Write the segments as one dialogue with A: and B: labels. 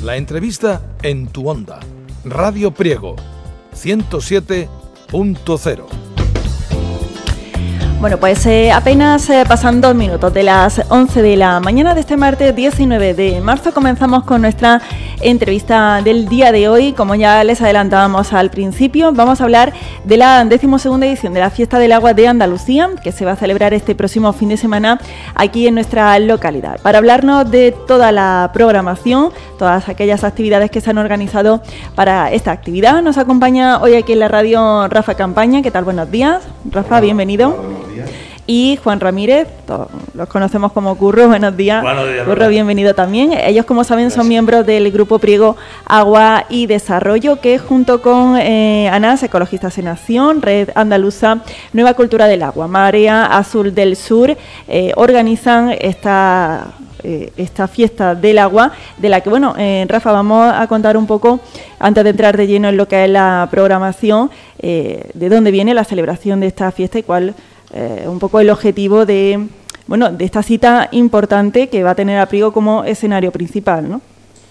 A: La entrevista en tu onda. Radio Priego 107.0.
B: Bueno, pues apenas pasan 2 minutos de las 11 de la mañana de este martes 19 de marzo. Comenzamos con nuestra entrevista del día de hoy. Como ya les adelantábamos al principio, vamos a hablar de la 12ª edición de la Fiesta del Agua de Andalucía, que se va a celebrar este próximo fin de semana aquí en nuestra localidad. Para hablarnos de toda la programación, todas aquellas actividades que se han organizado para esta actividad, nos acompaña hoy aquí en la radio Rafa Campaña. ¿Qué tal? Buenos días. Rafa, bienvenido. Y Juan Ramírez, los conocemos como Curro. Buenos días.
C: Buenos días,
B: Curro, bienvenido también. Ellos, como saben, son miembros del Grupo Priego Agua y Desarrollo, que junto con ANAS, Ecologistas en Acción, Red Andaluza, Nueva Cultura del Agua, Marea Azul del Sur, organizan esta fiesta del agua, de la que, bueno, Rafa, vamos a contar un poco, antes de entrar de lleno en lo que es la programación, de dónde viene la celebración de esta fiesta y cuál un poco el objetivo de esta cita importante que va a tener a Priego como escenario principal, ¿no?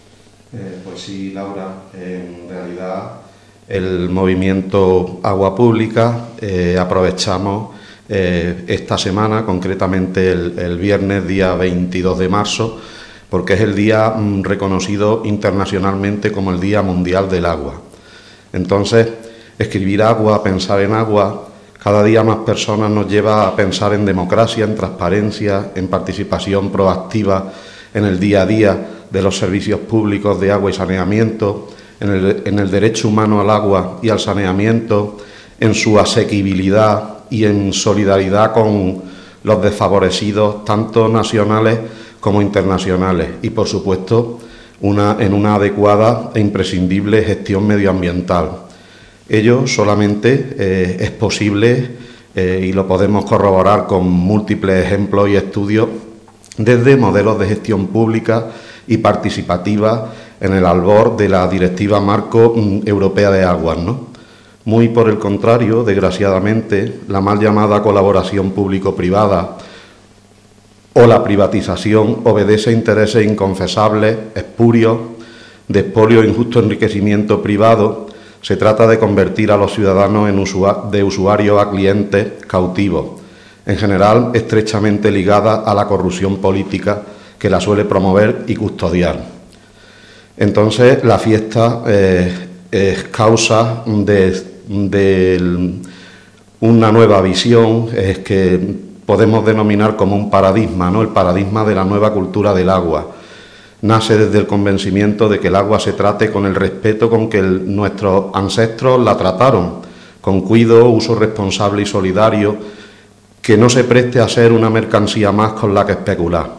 D: Pues sí, Laura, en realidad el movimiento Agua Pública aprovechamos esta semana, concretamente el viernes día 22 de marzo, porque es el día reconocido internacionalmente como el Día Mundial del Agua. Entonces, escribir agua, pensar en agua, cada día más personas nos lleva a pensar en democracia, en transparencia, en participación proactiva en el día a día de los servicios públicos de agua y saneamiento, en el derecho humano al agua y al saneamiento, en su asequibilidad y en solidaridad con los desfavorecidos, tanto nacionales como internacionales, y por supuesto en una adecuada e imprescindible gestión medioambiental. Ello solamente es posible y lo podemos corroborar con múltiples ejemplos y estudios desde modelos de gestión pública y participativa en el albor de la Directiva Marco Europea de Aguas, ¿no? Muy por el contrario, desgraciadamente, la mal llamada colaboración público-privada o la privatización obedece a intereses inconfesables, espurios, de expolio e injusto enriquecimiento privado. Se trata de convertir a los ciudadanos de usuarios a clientes cautivos, en general estrechamente ligada a la corrupción política que la suele promover y custodiar. Entonces, la fiesta es causa de una nueva visión, es que podemos denominar como un paradigma, ¿no? El paradigma de la nueva cultura del agua. Nace desde el convencimiento de que el agua se trate con el respeto con que nuestros ancestros la trataron, con cuidado, uso responsable y solidario, que no se preste a ser una mercancía más con la que especular.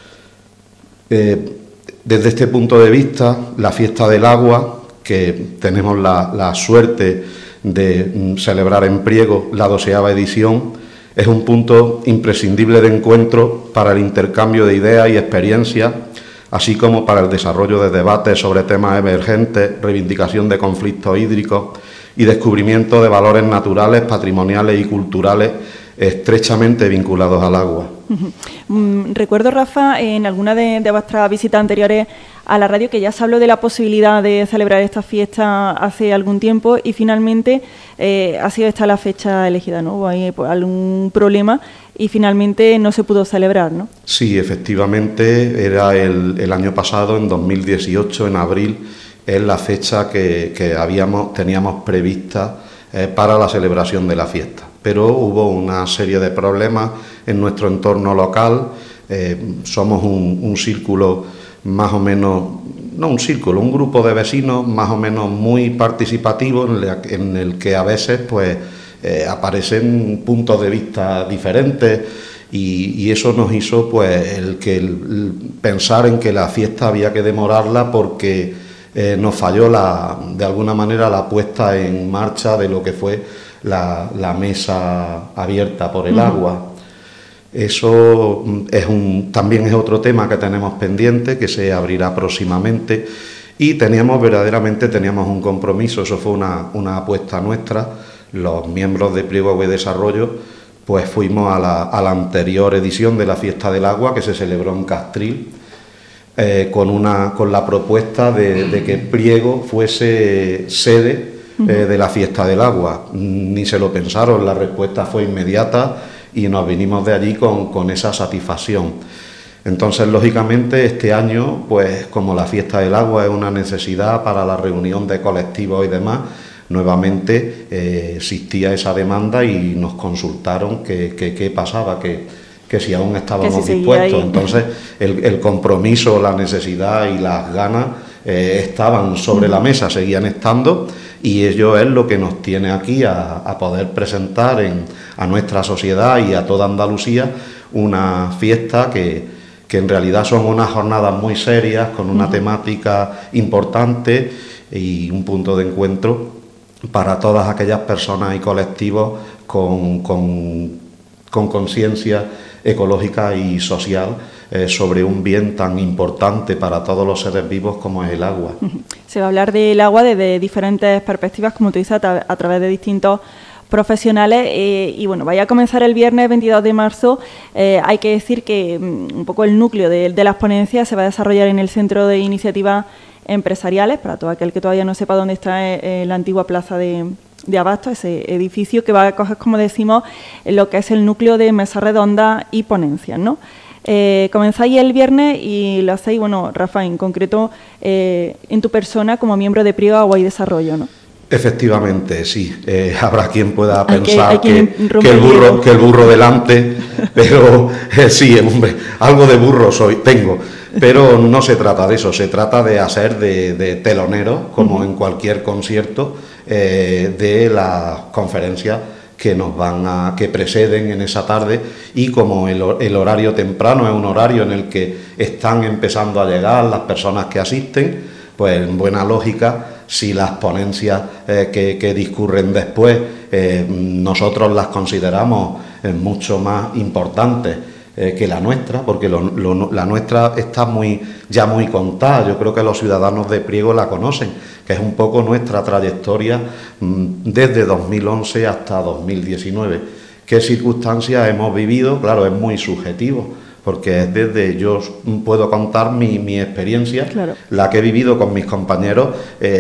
D: Desde este punto de vista, la fiesta del agua, que tenemos la suerte de celebrar en Priego la 12ª edición, es un punto imprescindible de encuentro para el intercambio de ideas y experiencias, así como para el desarrollo de debates sobre temas emergentes, reivindicación de conflictos hídricos y descubrimiento de valores naturales, patrimoniales y culturales estrechamente vinculados al agua.
B: Recuerdo, Rafa, en alguna de vuestras visitas anteriores a la radio que ya se habló de la posibilidad de celebrar esta fiesta hace algún tiempo y finalmente ha sido esta la fecha elegida, ¿no? Hubo ahí algún problema y finalmente no se pudo celebrar, ¿no? Sí, efectivamente, era el año pasado, en 2018, en abril, es la fecha que teníamos prevista para la celebración de la fiesta. Pero hubo una serie de problemas en nuestro entorno local. Somos un círculo más o menos, no un círculo, un grupo de vecinos más o menos muy participativo en el que a veces pues aparecen puntos de vista diferentes y eso nos hizo pues el pensar en que la fiesta había que demorarla porque nos falló de alguna manera la puesta en marcha de lo que fue la mesa abierta por el agua. Eso también es otro tema que tenemos pendiente, que se abrirá próximamente, y verdaderamente teníamos un compromiso. Eso fue una apuesta nuestra. Los miembros de Priego Agua y Desarrollo pues fuimos a la anterior edición de la Fiesta del Agua, que se celebró en Castril,
D: con la propuesta de que Priego fuese sede de la Fiesta del Agua. Ni se lo pensaron, la respuesta fue inmediata y nos vinimos de allí con esa satisfacción. Entonces, lógicamente, este año, pues como la Fiesta del Agua es una necesidad para la reunión de colectivos y demás, nuevamente existía esa demanda y nos consultaron qué pasaba, que si aún estábamos dispuestos. Entonces, el compromiso, la necesidad y las ganas estaban sobre la mesa, seguían estando, y ello es lo que nos tiene aquí a poder presentar a nuestra sociedad y a toda Andalucía una fiesta que en realidad son unas jornadas muy serias, con una temática importante y un punto de encuentro para todas aquellas personas y colectivos con conciencia ecológica y social sobre un bien tan importante para todos los seres vivos como es el agua.
B: Se va a hablar del agua desde diferentes perspectivas, como tú dices, a través de distintos profesionales, y bueno, vaya a comenzar el viernes 22 de marzo. Hay que decir que un poco el núcleo de las ponencias se va a desarrollar en el Centro de Iniciativas Empresariales, para todo aquel que todavía no sepa dónde está la antigua plaza de Abasto, ese edificio que va a coger, como decimos, lo que es el núcleo de mesa redonda y ponencias, ¿no? Comenzáis el viernes y lo hacéis, bueno, Rafa, en concreto, en tu persona como miembro de Priego Agua y Desarrollo, ¿no?
D: Efectivamente, sí. Habrá quien pueda pensar
B: que
D: el burro delante, pero sí, hombre, algo de burro tengo. Pero no se trata de eso, se trata de hacer de telonero, como en cualquier concierto, de las conferencias que preceden en esa tarde, y como el horario temprano es un horario en el que están empezando a llegar las personas que asisten, pues en buena lógica, si las ponencias que discurren después nosotros las consideramos mucho más importantes que la nuestra, porque la nuestra está ya muy contada. Yo creo que los ciudadanos de Priego la conocen, que es un poco nuestra trayectoria desde 2011 hasta 2019. ¿Qué circunstancias hemos vivido? Claro, es muy subjetivo, porque yo puedo contar mi experiencia, claro, la que he vivido con mis compañeros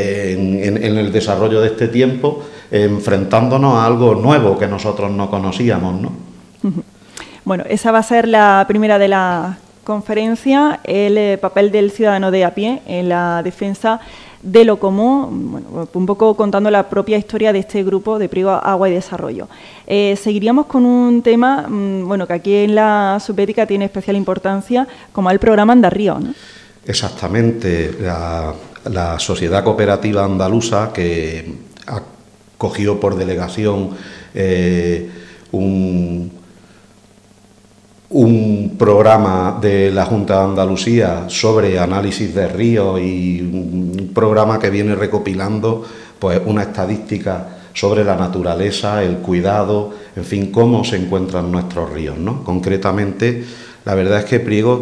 D: en el desarrollo de este tiempo, enfrentándonos a algo nuevo que nosotros no conocíamos, ¿no?
B: Bueno, esa va a ser la primera de la conferencia, el papel del ciudadano de a pie en la defensa de lo común, bueno, un poco contando la propia historia de este grupo de Priego Agua y Desarrollo. Seguiríamos con un tema, bueno, que aquí en la subética tiene especial importancia, como el programa Andarrío, ¿no?
D: Exactamente, la Sociedad Cooperativa Andaluza, que acogió por delegación un programa de la Junta de Andalucía sobre análisis de ríos, y un programa que viene recopilando pues una estadística sobre la naturaleza, el cuidado, en fin, cómo se encuentran nuestros ríos, ¿no? Concretamente, la verdad es que Priego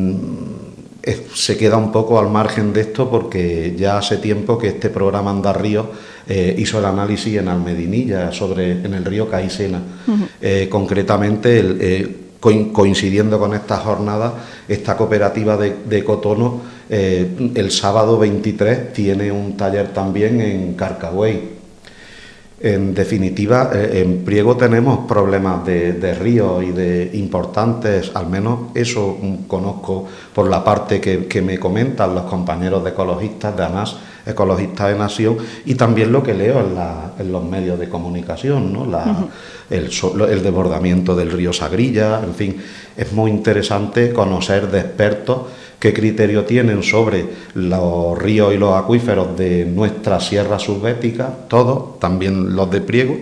D: se queda un poco al margen de esto, porque ya hace tiempo que este programa Andarríos hizo el análisis en Almedinilla en el río Caicena. Concretamente, coincidiendo con esta jornada, esta cooperativa de Cotono el sábado 23 tiene un taller también en Carcagüey. En definitiva, en Priego tenemos problemas de ríos y de importantes, al menos eso conozco por la parte que me comentan los compañeros de ecologistas, de ANAS, Ecologistas de Nación, y también lo que leo en los medios de comunicación, ¿no? El desbordamiento del río Sagrilla, en fin, es muy interesante conocer de expertos qué criterio tienen sobre los ríos y los acuíferos de nuestra sierra subbética, todos, también los de Priego,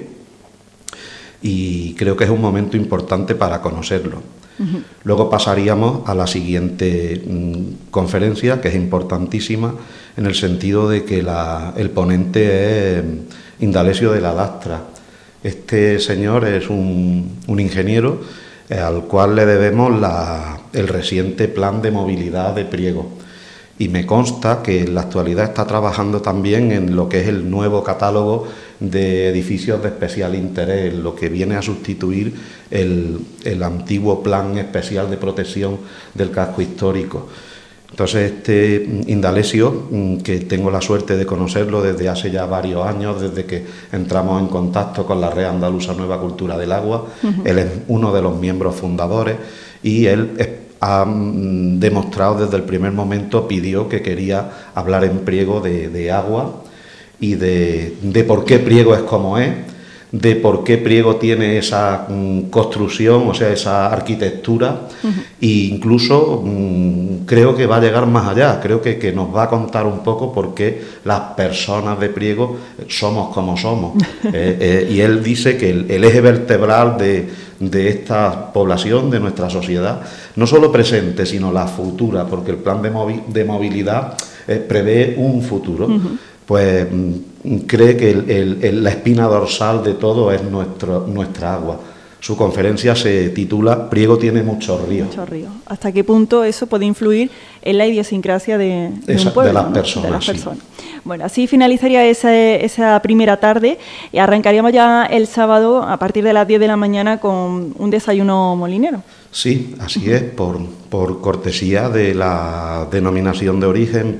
D: y creo que es un momento importante para conocerlo. Luego pasaríamos a la siguiente conferencia, que es importantísima, en el sentido de que el ponente es Indalecio de la Lastra. Este señor es un ingeniero al cual le debemos el reciente plan de movilidad de Priego, y me consta que en la actualidad está trabajando también en lo que es el nuevo catálogo de edificios de especial interés, lo que viene a sustituir el antiguo plan especial de protección del casco histórico. Entonces este Indalecio, que tengo la suerte de conocerlo desde hace ya varios años, desde que entramos en contacto con la Red Andaluza Nueva Cultura del Agua, él es uno de los miembros fundadores y él ha demostrado desde el primer momento, pidió que quería hablar en Priego de agua y de por qué Priego es como es, de por qué Priego tiene esa construcción, o sea, esa arquitectura, e incluso creo que va a llegar más allá, creo que nos va a contar un poco por qué las personas de Priego somos como somos. Y él dice que el eje vertebral de esta población, de nuestra sociedad, no solo presente, sino la futura, porque el plan de movilidad prevé un futuro. Pues cree que la espina dorsal de todo es nuestra agua. Su conferencia se titula Priego tiene muchos ríos.
B: Muchos ríos. ¿Hasta qué punto eso puede influir en la idiosincrasia de un pueblo?
D: De las
B: ¿no?
D: personas,
B: de las
D: sí.
B: personas. Bueno, así finalizaría esa primera tarde y arrancaríamos ya el sábado a partir de las 10 de la mañana con un desayuno molinero.
D: Sí, así es, por cortesía de la denominación de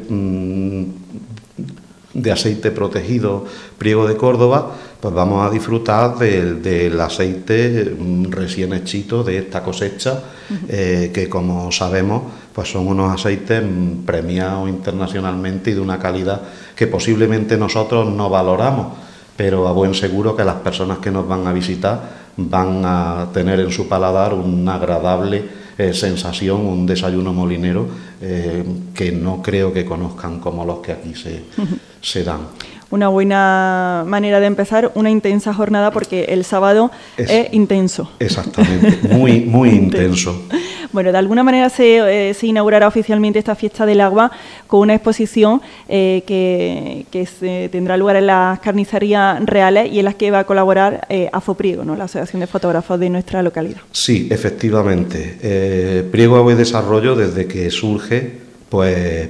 D: origen de aceite protegido Priego de Córdoba, pues vamos a disfrutar del aceite recién hechito de esta cosecha, que como sabemos pues son unos aceites premiados internacionalmente y de una calidad que posiblemente nosotros no valoramos, pero a buen seguro que las personas que nos van a visitar van a tener en su paladar una agradable sensación, un desayuno molinero que no creo que conozcan como los que aquí se dan.
B: Una buena manera de empezar una intensa jornada, porque el sábado es intenso.
D: Exactamente, muy intenso.
B: Bueno, de alguna manera se inaugurará oficialmente esta fiesta del agua con una exposición que tendrá lugar en las carnicerías reales y en las que va a colaborar AFOPriego, ¿no?, la Asociación de Fotógrafos de nuestra localidad.
D: Sí, efectivamente. Priego Agua y Desarrollo, desde que surge, pues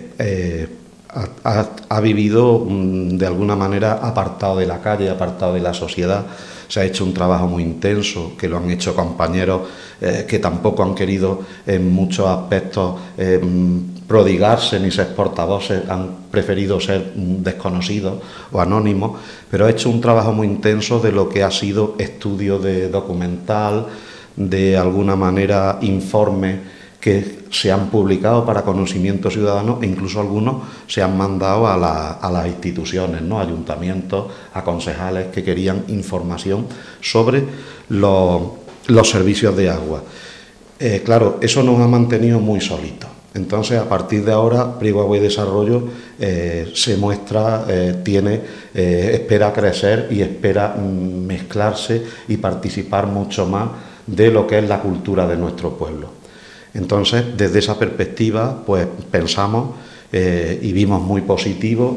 D: ha vivido de alguna manera apartado de la calle, apartado de la sociedad. Se ha hecho un trabajo muy intenso, que lo han hecho compañeros que tampoco han querido en muchos aspectos prodigarse ni ser portavoces, han preferido ser desconocidos o anónimos, pero ha hecho un trabajo muy intenso de lo que ha sido estudio de documental, de alguna manera informes que se han publicado para conocimiento ciudadano e incluso algunos se han mandado a las instituciones, ¿no?, ayuntamientos, a concejales que querían información sobre los servicios de agua. Claro, eso nos ha mantenido muy solitos. Entonces, a partir de ahora, Priego Agua y Desarrollo se muestra, espera crecer y espera mezclarse y participar mucho más de lo que es la cultura de nuestro pueblo. Entonces, desde esa perspectiva, pues pensamos y vimos muy positivo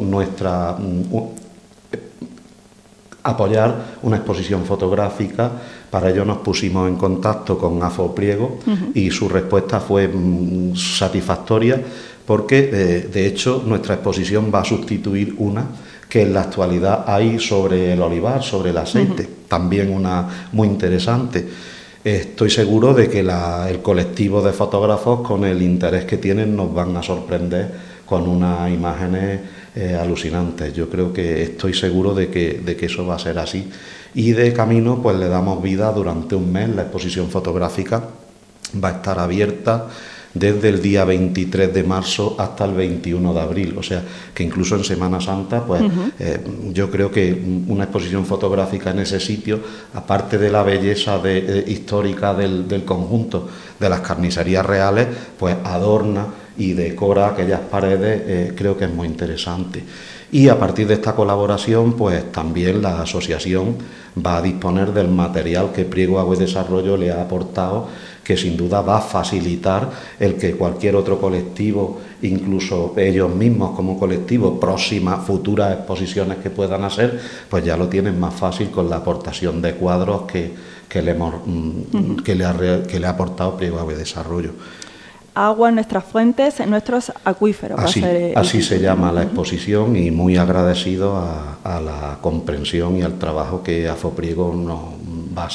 D: apoyar una exposición fotográfica. Para ello nos pusimos en contacto con AFOPriego y su respuesta fue satisfactoria, porque de hecho nuestra exposición va a sustituir una que en la actualidad hay sobre el olivar, sobre el aceite, también una muy interesante. Estoy seguro de que el colectivo de fotógrafos, con el interés que tienen, nos van a sorprender con unas imágenes alucinantes. Yo creo que estoy seguro de que eso va a ser así. Y de camino, pues le damos vida durante un mes. La exposición fotográfica va a estar abierta desde el día 23 de marzo hasta el 21 de abril, o sea, que incluso en Semana Santa, pues yo creo que una exposición fotográfica en ese sitio, aparte de la belleza histórica del conjunto de las carnicerías reales, pues adorna y decora aquellas paredes, creo que es muy interesante. Y a partir de esta colaboración, pues también la asociación va a disponer del material que Priego Agua y Desarrollo le ha aportado, que sin duda va a facilitar el que cualquier otro colectivo, incluso ellos mismos como colectivo, próximas, futuras exposiciones que puedan hacer, pues ya lo tienen más fácil con la aportación de cuadros que le ha aportado Priego Agua y Desarrollo.
B: Agua en nuestras fuentes, en nuestros acuíferos.
D: Así se llama la exposición, y muy agradecido a la comprensión y al trabajo que AFOPriego nos va a hacer.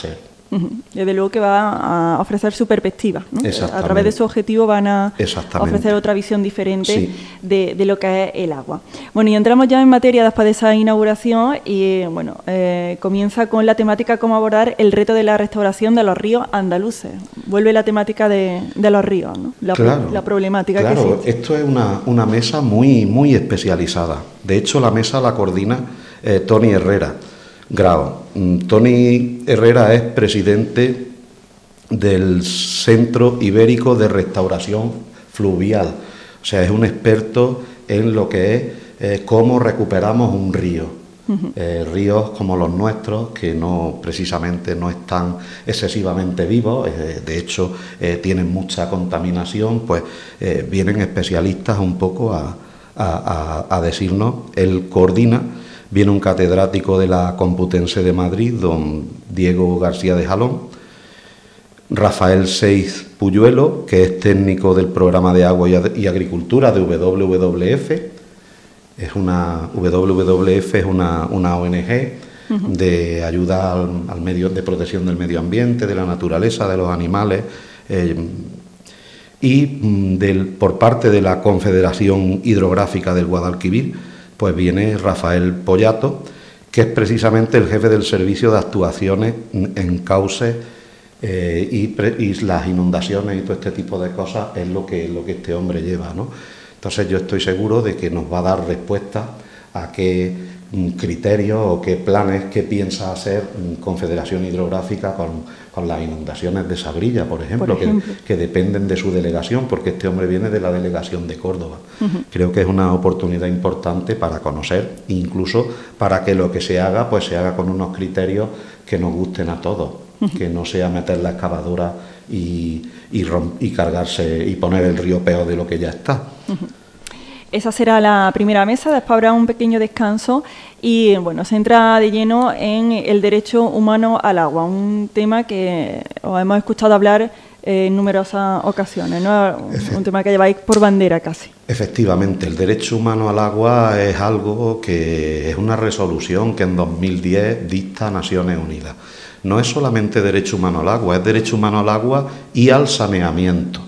B: Desde luego que va a ofrecer su perspectiva, ¿no? A través de su objetivo van a ofrecer otra visión diferente de lo que es el agua. Bueno, y entramos ya en materia después de esa inauguración y, bueno, comienza con la temática cómo abordar el reto de la restauración de los ríos andaluces. Vuelve la temática de los ríos, ¿no? La problemática que existe.
D: Esto es una mesa muy especializada. De hecho, la mesa la coordina Toni Herrera Grau. Toni Herrera es presidente del Centro Ibérico de Restauración Fluvial. O sea, es un experto en lo que es cómo recuperamos un río. Ríos como los nuestros, que precisamente no están excesivamente vivos, de hecho tienen mucha contaminación, pues vienen especialistas un poco a decirnos. Él coordina. Viene un catedrático de la Complutense de Madrid, don Diego García de Jalón, Rafael Seiz Puyuelo, que es técnico del Programa de Agua y Agricultura de WWF. WWF es una ONG de ayuda al medio, de protección del medio ambiente, de la naturaleza, de los animales, y por parte de la Confederación Hidrográfica del Guadalquivir, pues viene Rafael Pollato, que es precisamente el jefe del servicio de actuaciones en cauces y las inundaciones y todo este tipo de cosas es lo que este hombre lleva, ¿no? Entonces yo estoy seguro de que nos va a dar respuesta a qué criterios o qué planes que piensa hacer Confederación Hidrográfica con las inundaciones de Sagrilla, por ejemplo. Que dependen de su delegación, porque este hombre viene de la delegación de Córdoba. Creo que es una oportunidad importante para conocer, incluso para que lo que se haga, pues se haga con unos criterios que nos gusten a todos, que no sea meter la excavadora y cargarse y poner el río peor de lo que ya está.
B: Esa será la primera mesa, después habrá un pequeño descanso y, bueno, se entra de lleno en el derecho humano al agua, un tema que os hemos escuchado hablar en numerosas ocasiones, ¿no? Un tema que lleváis por bandera casi. Efectivamente, el derecho humano al agua es algo que es una resolución que en 2010 dicta Naciones Unidas. No es solamente derecho humano al agua, es derecho humano al agua y al saneamiento.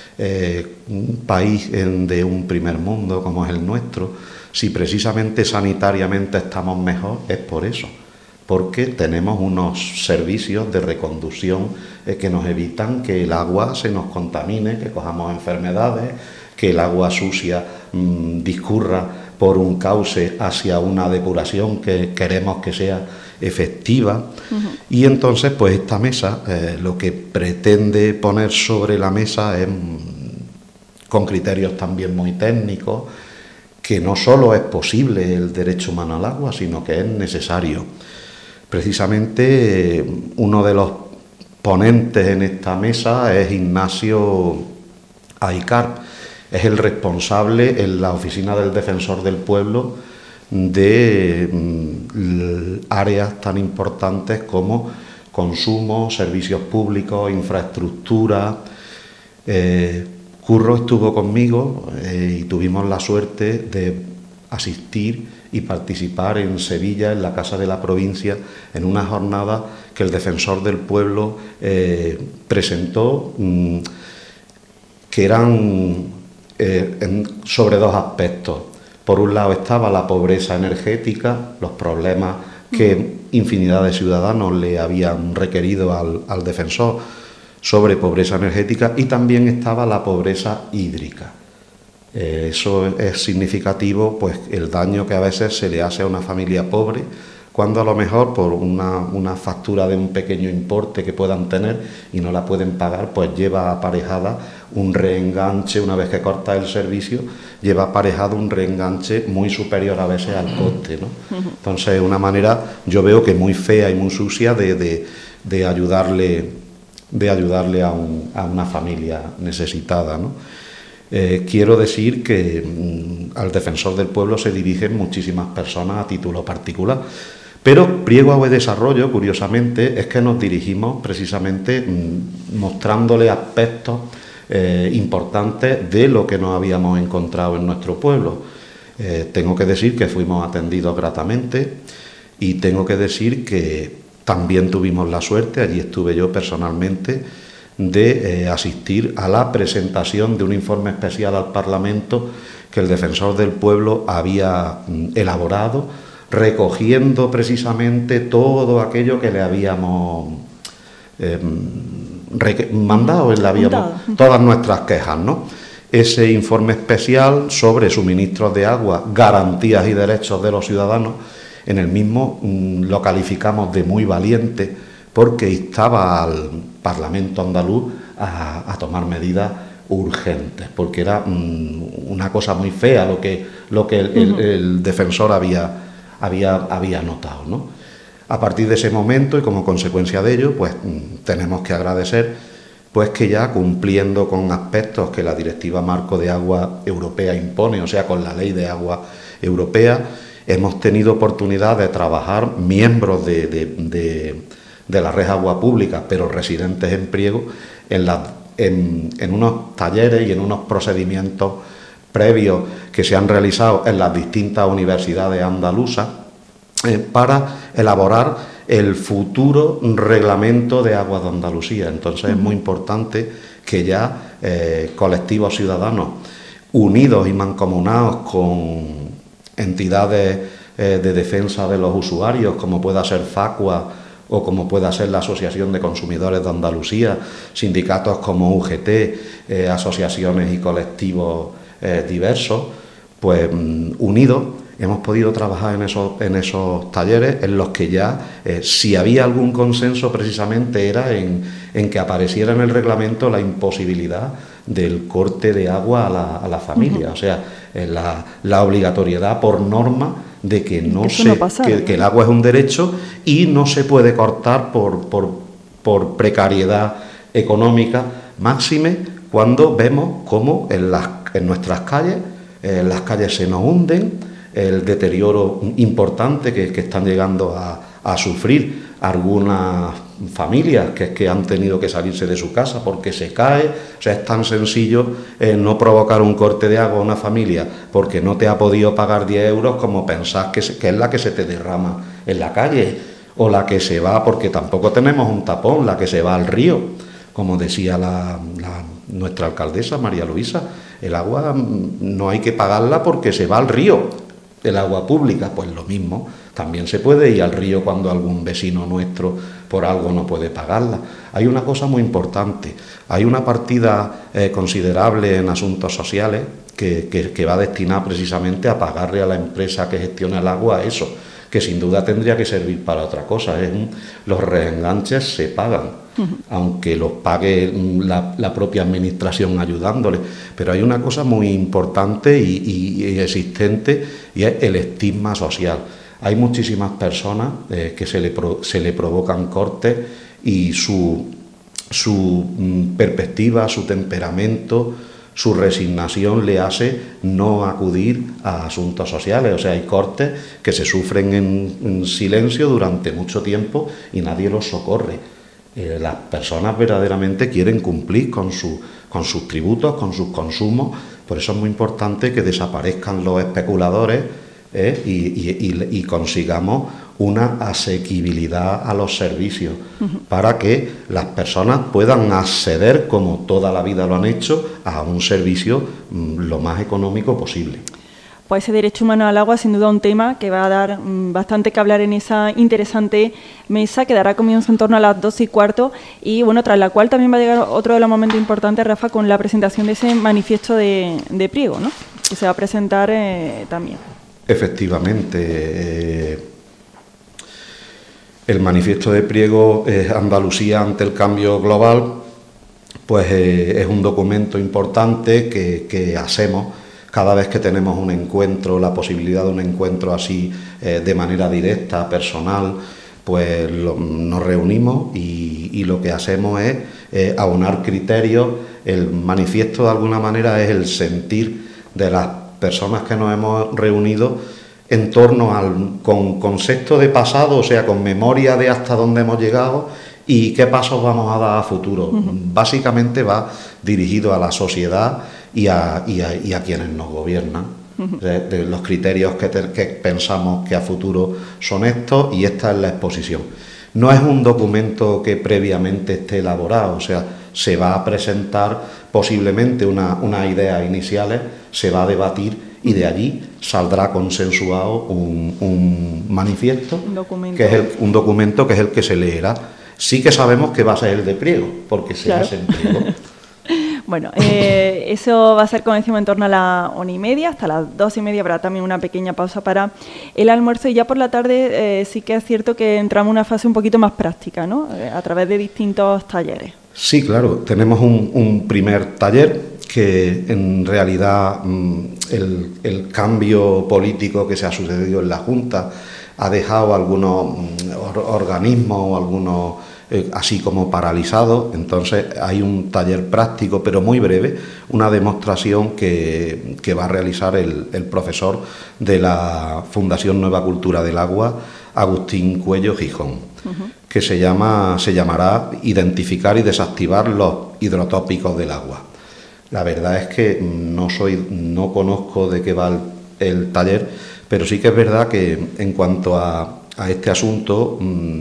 B: Un país de un primer mundo como es el nuestro, si precisamente sanitariamente estamos mejor, es por eso, porque tenemos unos servicios de reconducción que nos evitan que el agua se nos contamine, que cojamos enfermedades, que el agua sucia discurra por un cauce hacia una depuración que queremos que sea efectiva. Y entonces, pues esta mesa lo que pretende poner sobre la mesa es, con criterios también muy técnicos, que no solo es posible el derecho humano al agua, sino que es necesario. Precisamente uno de los ponentes en esta mesa es Ignacio Aycar, es el responsable en la oficina del Defensor del Pueblo de áreas tan importantes como consumo, servicios públicos, infraestructura. Curro estuvo conmigo y tuvimos la suerte de asistir y participar en Sevilla, en la Casa de la Provincia, en una jornada que el Defensor del Pueblo presentó, que eran sobre dos aspectos. Por un lado estaba la pobreza energética, los problemas que infinidad de ciudadanos le habían requerido al defensor sobre pobreza energética, y también estaba la pobreza hídrica. Eso es significativo, pues el daño que a veces se le hace a una familia pobre, cuando a lo mejor por una factura de un pequeño importe que puedan tener y no la pueden pagar, pues lleva aparejada un reenganche. Una vez que corta el servicio, lleva aparejado un reenganche muy superior a veces al coste, ¿no? Entonces es una manera, yo veo que muy fea y muy sucia de ayudarle a una familia necesitada, ¿no? Quiero decir que al Defensor del Pueblo se dirigen muchísimas personas a título particular, pero Priego Agua y Desarrollo, curiosamente, es que nos dirigimos precisamente mostrándole aspectos importantes de lo que nos habíamos encontrado en nuestro pueblo. Tengo que decir que fuimos atendidos gratamente, y tengo que decir que
D: También tuvimos la suerte, allí estuve yo personalmente, de asistir a la presentación de un informe especial al Parlamento que el Defensor del Pueblo había elaborado, recogiendo precisamente todo aquello que le habíamos mandado, todas nuestras quejas, ¿no? Ese informe especial sobre suministros de agua, garantías y derechos de los ciudadanos, en el mismo lo calificamos de muy valiente porque instaba al Parlamento andaluz a tomar medidas urgentes, porque era una cosa muy fea lo que el defensor había notado, ¿no? A partir de ese momento y como consecuencia de ello, pues tenemos que agradecer pues que ya cumpliendo con aspectos que la Directiva Marco de Agua Europea impone, o sea, con la Ley de Agua Europea, hemos tenido oportunidad de trabajar miembros de la red Agua Pública, pero residentes en Priego, en unos talleres y en unos procedimientos previos que se han realizado en las distintas universidades andaluzas para elaborar el futuro reglamento de aguas de Andalucía. Entonces es muy importante que ya colectivos ciudadanos unidos y mancomunados con entidades de defensa de los usuarios, como pueda ser Facua o como pueda ser la Asociación de Consumidores de Andalucía, sindicatos como UGT, asociaciones y colectivos diversos, pues unidos hemos podido trabajar en esos talleres en los que ya, si había algún consenso, precisamente era en que apareciera en el reglamento la imposibilidad del corte de agua a la familia, o sea, la obligatoriedad por norma de que que el agua es un derecho y no se puede cortar por precariedad económica, máxime cuando vemos cómo en nuestras calles las calles se nos hunden, el deterioro importante que están llegando a sufrir algunas familias que han tenido que salirse de su casa porque se cae. O sea, es tan sencillo no provocar un corte de agua a una familia porque no te ha podido pagar 10 euros como pensar que es la que se te derrama en la calle, o la que se va, porque tampoco tenemos un tapón, la que se va al río, como decía nuestra alcaldesa María Luisa. El agua no hay que pagarla porque se va al río. El agua pública, pues lo mismo, también se puede ir al río cuando algún vecino nuestro por algo no puede pagarla. Hay una cosa muy importante, hay una partida considerable en asuntos sociales que va destinada precisamente a pagarle a la empresa que gestiona el agua eso, que sin duda tendría que servir para otra cosa. Los reenganches se pagan, aunque los pague la propia administración ayudándole. Pero hay una cosa muy importante y existente, y es el estigma social. Hay muchísimas personas que se le provocan cortes y su perspectiva, su temperamento, su resignación le hace no acudir a asuntos sociales. O sea, hay cortes que se sufren en silencio durante mucho tiempo y nadie los socorre. Las personas verdaderamente quieren cumplir con sus tributos, con sus consumos. Por eso es muy importante que desaparezcan los especuladores y consigamos una asequibilidad a los servicios para que las personas puedan acceder, como toda la vida lo han hecho, a un servicio lo más económico posible.
B: Pues ese derecho humano al agua, sin duda, un tema que va a dar bastante que hablar en esa interesante mesa que dará comienzo en torno a las 2:15 y, bueno, tras la cual también va a llegar otro de los momentos importantes, Rafa, con la presentación de ese manifiesto de Priego, ¿no?, que se va a presentar también.
D: Efectivamente, el manifiesto de Priego, Andalucía ante el cambio global, pues es un documento importante que hacemos cada vez que tenemos un encuentro, la posibilidad de un encuentro así de manera directa, personal, pues nos reunimos y lo que hacemos es aunar criterios. El manifiesto, de alguna manera, es el sentir de las personas que nos hemos reunido en torno con concepto de pasado, o sea, con memoria de hasta dónde hemos llegado y qué pasos vamos a dar a futuro. Básicamente va dirigido a la sociedad y a quienes nos gobiernan. De los criterios que pensamos que a futuro son estos, y esta es la exposición. No es un documento que previamente esté elaborado, o sea, se va a presentar posiblemente unas ideas iniciales, se va a debatir y de allí saldrá consensuado un manifiesto, un documento que es el que se leerá. Sí que sabemos que va a ser el de Priego, porque se hace en Priego.
B: Bueno, eso va a ser, como decimos, en torno a la 1:30, hasta las 2:30 habrá también una pequeña pausa para el almuerzo, y ya por la tarde sí que es cierto que entramos en una fase un poquito más práctica, ¿no? A través de distintos talleres.
D: Sí, claro, tenemos un primer taller que en realidad el cambio político que se ha sucedido en la Junta ha dejado algunos organismos o algunos así como paralizados. Entonces hay un taller práctico pero muy breve, una demostración que va a realizar el profesor de la Fundación Nueva Cultura del Agua, Agustín Cuello Gijón, que se llamará Identificar y desactivar los hidrotópicos del agua. La verdad es que no conozco de qué va el taller, pero sí que es verdad que en cuanto a este asunto,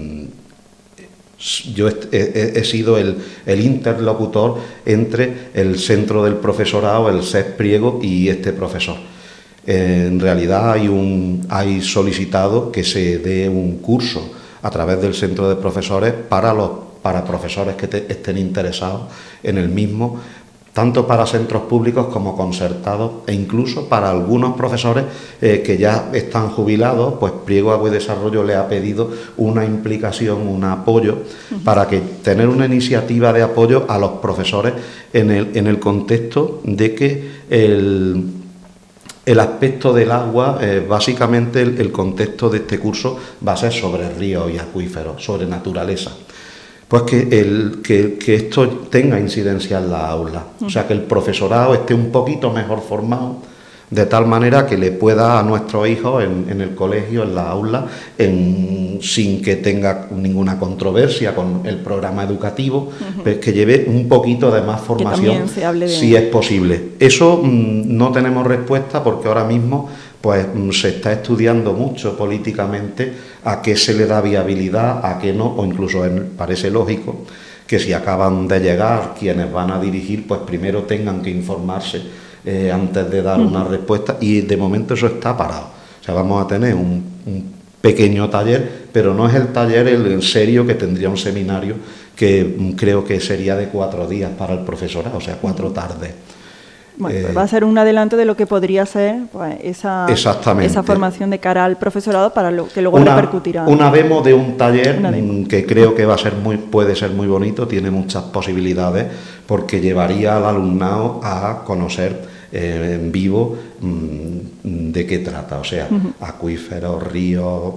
D: yo he sido el interlocutor entre el centro del profesorado, el SES Priego, y este profesor. En realidad hay solicitado que se dé un curso a través del centro de profesores para profesores que estén interesados en el mismo, tanto para centros públicos como concertados, e incluso para algunos profesores que ya están jubilados. Pues Priego Agua y Desarrollo le ha pedido una implicación, un apoyo, para que tener una iniciativa de apoyo a los profesores en el contexto de que el aspecto del agua, básicamente el contexto de este curso va a ser sobre ríos y acuíferos, sobre naturaleza. Pues que esto tenga incidencia en la aula, o sea, que el profesorado esté un poquito mejor formado, de tal manera que le pueda a nuestros hijos en el colegio, en la aula, sin que tenga ninguna controversia con el programa educativo, pues que lleve un poquito de más formación, si es posible. Eso no tenemos respuesta, porque ahora mismo pues se está estudiando mucho políticamente a qué se le da viabilidad, a qué no, o incluso parece lógico que si acaban de llegar quienes van a dirigir, pues primero tengan que informarse antes de dar una respuesta, y de momento eso está parado. O sea, vamos a tener un pequeño taller, pero no es el taller en serio, que tendría un seminario que creo que sería de 4 días para el profesorado, o sea, 4 tardes.
B: Bueno, pues va a ser un adelanto de lo que podría ser, pues, esa formación de cara al profesorado, para lo que luego repercutirá. Una
D: demo de un taller que creo que puede ser muy bonito, tiene muchas posibilidades, porque llevaría al alumnado a conocer en vivo de qué trata, o sea, acuíferos, ríos,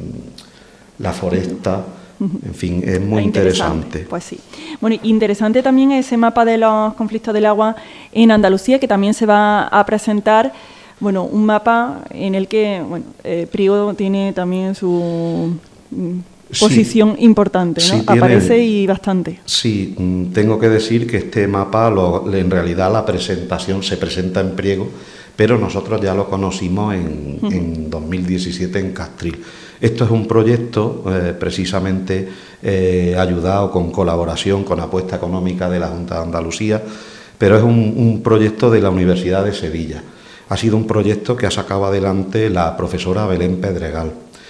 D: la foresta. En fin, es muy interesante.
B: Pues sí. Bueno, interesante también ese mapa de los conflictos del agua en Andalucía, que también se va a presentar. Bueno, un mapa en el que Priego tiene también su posición importante, ¿no? Sí, aparece y bastante.
D: Sí, tengo que decir que este mapa, en realidad la presentación se presenta en Priego, pero nosotros ya lo conocimos en 2017 en Castril. Esto es un proyecto precisamente ayudado con colaboración, con apuesta económica de la Junta de Andalucía, pero es un proyecto de la Universidad de Sevilla. Ha sido un proyecto que ha sacado adelante la profesora Belén Pedregal.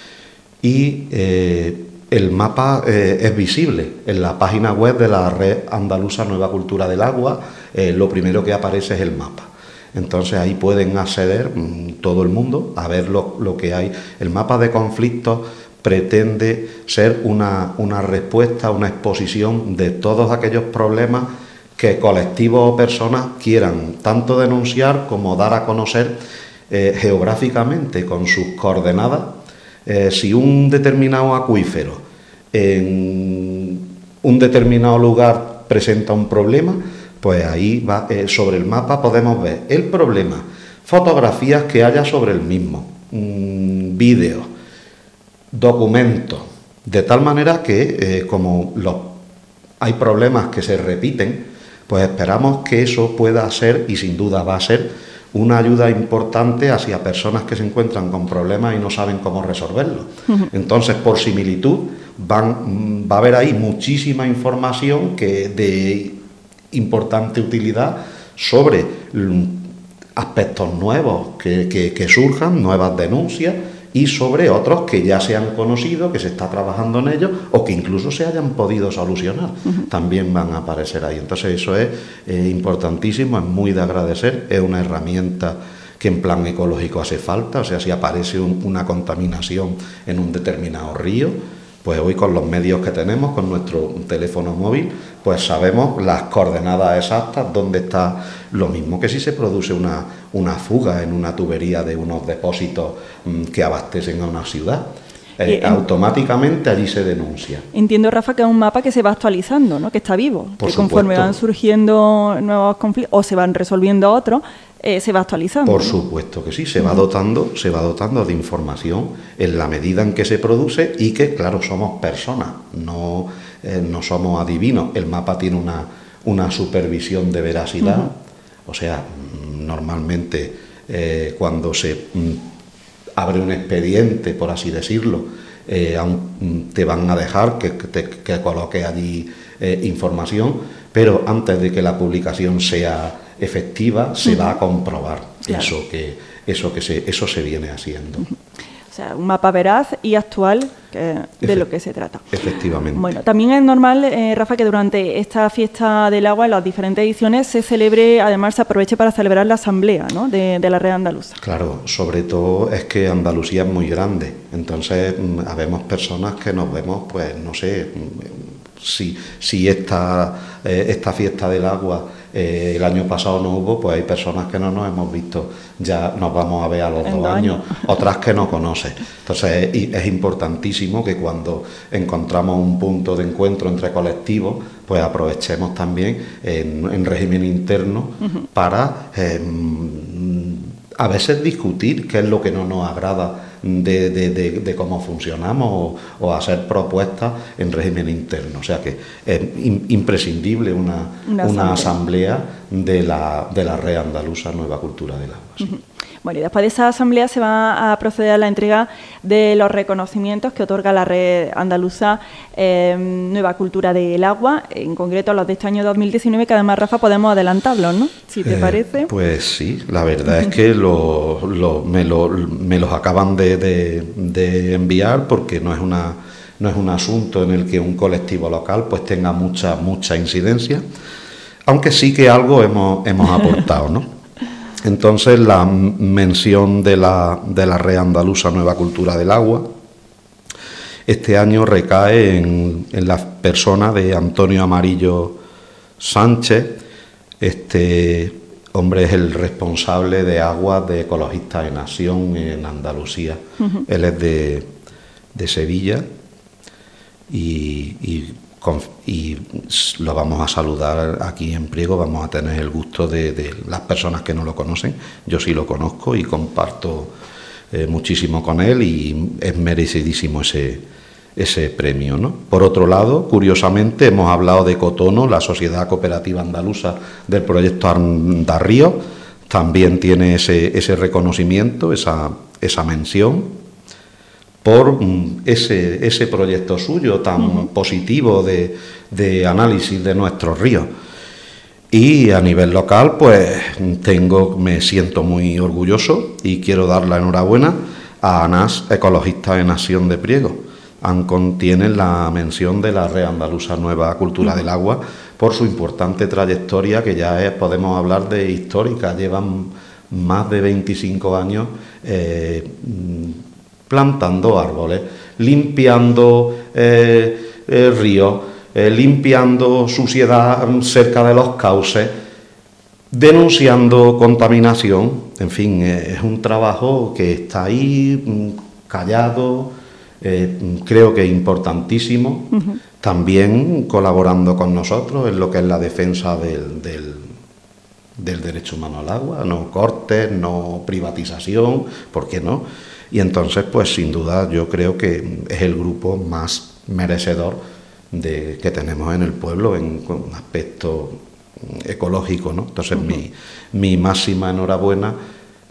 D: Y el mapa es visible en la página web de la Red Andaluza Nueva Cultura del Agua. Lo primero que aparece es el mapa. Entonces ahí pueden acceder todo el mundo a ver lo que hay. El mapa de conflictos pretende ser una respuesta, una exposición de todos aquellos problemas que colectivos o personas quieran tanto denunciar como dar a conocer geográficamente, con sus coordenadas. Si un determinado acuífero en un determinado lugar presenta un problema, pues ahí va, sobre el mapa podemos ver el problema, fotografías que haya sobre el mismo, vídeos, documentos, de tal manera que como hay problemas que se repiten, pues esperamos que eso pueda ser, y sin duda va a ser, una ayuda importante hacia personas que se encuentran con problemas y no saben cómo resolverlos. Entonces, por similitud, va a haber ahí muchísima información que de importante utilidad sobre aspectos nuevos que surjan, nuevas denuncias, y sobre otros que ya se han conocido, que se está trabajando en ellos o que incluso se hayan podido solucionar. También van a aparecer ahí. Entonces eso es importantísimo, es muy de agradecer, es una herramienta que en plan ecológico hace falta. O sea, si aparece una contaminación en un determinado río, pues hoy con los medios que tenemos, con nuestro teléfono móvil, pues sabemos las coordenadas exactas, dónde está. Lo mismo que si se produce una fuga en una tubería de unos depósitos que abastecen a una ciudad. Automáticamente allí se denuncia.
B: Entiendo, Rafa, que es un mapa que se va actualizando, ¿no? Que está vivo,
D: Por
B: que conforme
D: supuesto.
B: van surgiendo nuevos conflictos o se van resolviendo otros, se va actualizando.
D: Por
B: ¿no?
D: supuesto que sí, se va dotando de información en la medida en que se produce, y que, claro, somos personas, no somos adivinos. El mapa tiene una supervisión de veracidad. O sea, normalmente cuando se abre un expediente, por así decirlo, te van a dejar que coloques allí información, pero antes de que la publicación sea efectiva, se va a comprobar. Claro. Eso se viene haciendo.
B: O sea, un mapa veraz y actual de lo que se trata.
D: Efectivamente.
B: Bueno, también es normal, Rafa, que durante esta fiesta del agua, en las diferentes ediciones, se celebre, además se aproveche para celebrar la asamblea, ¿no?, de la red andaluza.
D: Claro, sobre todo es que Andalucía es muy grande, entonces habemos personas que nos vemos, pues no sé, si esta fiesta del agua el año pasado no hubo, pues hay personas que no nos hemos visto, ya nos vamos a ver a los 2 años, otras que no conocen. Entonces es importantísimo que cuando encontramos un punto de encuentro entre colectivos, pues aprovechemos también en régimen interno para a veces discutir qué es lo que no nos agrada de cómo funcionamos, o hacer propuestas en régimen interno. O sea que es imprescindible una asamblea de la Red Andaluza Nueva Cultura del Agua. Sí.
B: Bueno, y después de esa asamblea se va a proceder a la entrega de los reconocimientos que otorga la Red Andaluza Nueva Cultura del Agua, en concreto los de este año 2019, que además, Rafa, podemos adelantarlos, ¿no?, si te parece. Pues
D: sí, la verdad es que me los acaban de enviar, porque no es un asunto en el que un colectivo local pues tenga mucha incidencia, aunque sí que algo hemos aportado, ¿no? Entonces, la mención de la Red Andaluza Nueva Cultura del Agua este año recae en la persona de Antonio Amarillo Sánchez. Este hombre es el responsable de aguas de Ecologistas en Acción en Andalucía. Él es de Sevilla y lo vamos a saludar aquí en Priego. Vamos a tener el gusto de las personas que no lo conocen. Yo sí lo conozco y comparto muchísimo con él, y es merecidísimo ese premio, ¿no? Por otro lado, curiosamente, hemos hablado de Cotono, la Sociedad Cooperativa Andaluza del proyecto Andarrío, también tiene ese reconocimiento, esa mención, por ese proyecto suyo tan positivo de análisis de nuestros ríos. Y a nivel local, pues me siento muy orgulloso y quiero dar la enhorabuena a ANAS, Ecologistas en Acción de Priego. Tienen la mención de la Red Andaluza Nueva Cultura del Agua por su importante trayectoria, que ya podemos hablar de histórica. Llevan más de 25 años plantando árboles, limpiando ríos, limpiando suciedad cerca de los cauces, denunciando contaminación. En fin, es un trabajo que está ahí callado, creo que es importantísimo. También colaborando con nosotros en lo que es la defensa del derecho humano al agua, no cortes, no privatización, ¿por qué no? Y entonces, pues sin duda, yo creo que es el grupo más merecedor que tenemos en el pueblo en un aspecto ecológico, ¿no? Entonces, mi máxima enhorabuena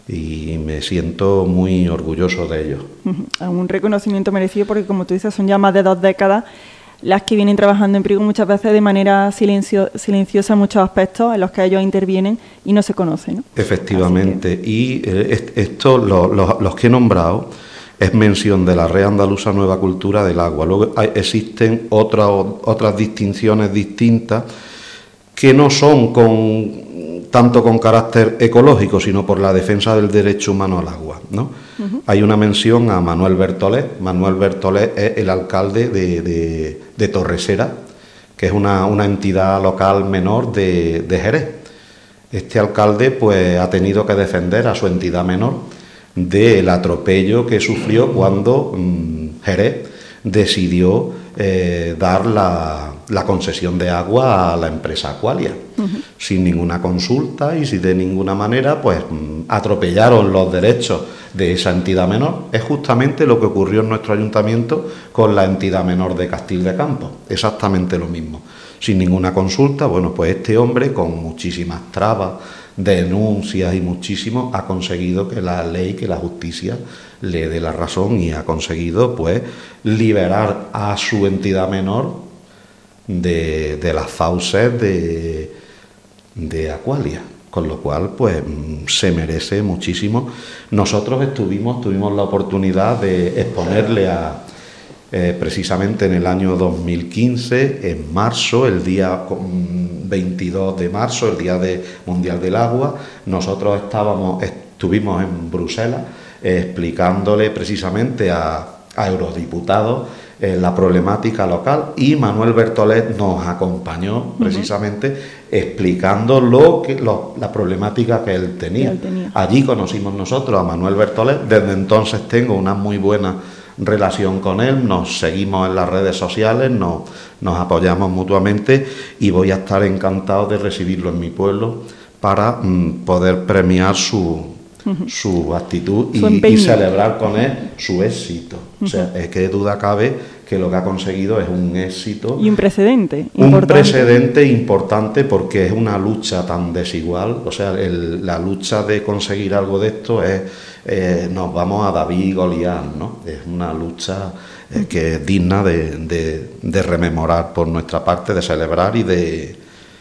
D: y me siento muy orgulloso de ello.
B: Un reconocimiento merecido porque, como tú dices, son ya más de 2 décadas las que vienen trabajando en Priego, muchas veces de manera silenciosa en muchos aspectos en los que ellos intervienen y no se conocen, ¿no?
D: Efectivamente, y esto, los que he nombrado, es mención de la Red Andaluza Nueva Cultura del Agua. Luego existen otras distinciones distintas que no son tanto con carácter ecológico, sino por la defensa del derecho humano al agua, ¿no? Hay una mención a Manuel Bertolet. Manuel Bertolet es el alcalde de Torresera, que es una entidad local menor de Jerez. Este alcalde pues ha tenido que defender a su entidad menor del atropello que sufrió cuando Jerez decidió dar la concesión de agua a la empresa Aqualia, sin ninguna consulta y sin de ninguna manera, pues atropellaron los derechos de esa entidad menor. Es justamente lo que ocurrió en nuestro ayuntamiento con la entidad menor de Castil de Campos, exactamente lo mismo. Sin ninguna consulta, bueno, pues este hombre, con muchísimas trabas, denuncias y muchísimo, ha conseguido que la ley, que la justicia le dé la razón y ha conseguido pues liberar a su entidad menor de las fauces de Aqualia, con lo cual pues se merece muchísimo. Nosotros tuvimos la oportunidad de exponerle precisamente en el año 2015, en marzo, el día 22 de marzo, el Día Mundial del Agua. Nosotros estuvimos en Bruselas explicándole precisamente a eurodiputados la problemática local, y Manuel Bertolet nos acompañó precisamente explicando la problemática que él tenía. Allí conocimos nosotros a Manuel Bertolet. Desde entonces tengo una muy buena relación con él, nos seguimos en las redes sociales, nos apoyamos mutuamente, y voy a estar encantado de recibirlo en mi pueblo para poder premiar su actitud y celebrar con él su éxito. O sea, es que duda cabe que lo que ha conseguido es un éxito.
B: Y un precedente
D: importante. Un precedente importante, porque es una lucha tan desigual. O sea, la lucha de conseguir algo de esto nos vamos a David y Goliat, ¿no? Es una lucha que es digna de rememorar por nuestra parte, de celebrar y de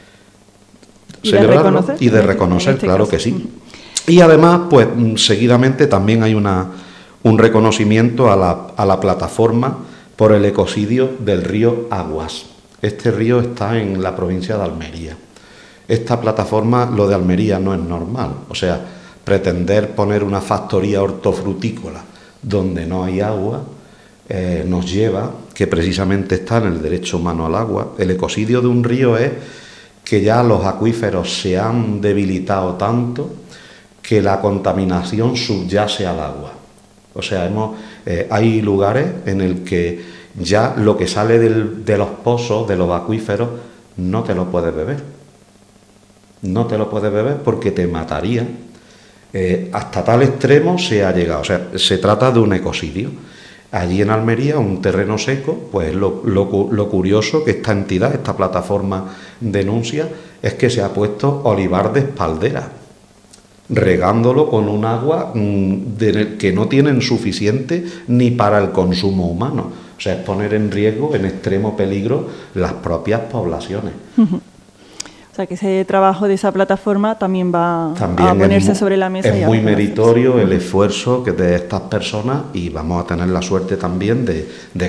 D: reconocer, claro que sí. Y además, pues seguidamente también hay un reconocimiento a la plataforma por el ecocidio del río Aguas. Este río está en la provincia de Almería. Esta plataforma, lo de Almería no es normal. O sea, pretender poner una factoría hortofrutícola donde no hay agua nos lleva, que precisamente está en el derecho humano al agua. El ecocidio de un río es que ya los acuíferos se han debilitado tanto que la contaminación subyace al agua. O sea, hay lugares en el que ya lo que sale de los pozos, de los acuíferos, no te lo puedes beber. No te lo puedes beber porque te mataría. Hasta tal extremo se ha llegado. O sea, se trata de un ecocidio. Allí en Almería, un terreno seco, pues lo curioso que esta entidad, esta plataforma denuncia, es que se ha puesto olivar de espaldera, regándolo con un agua que no tienen suficiente ni para el consumo humano. O sea, es poner en riesgo, en extremo peligro, las propias poblaciones.
B: O sea, que ese trabajo de esa plataforma también va a ponerse sobre la mesa.
D: Es muy meritorio el esfuerzo de estas personas, y vamos a tener la suerte también de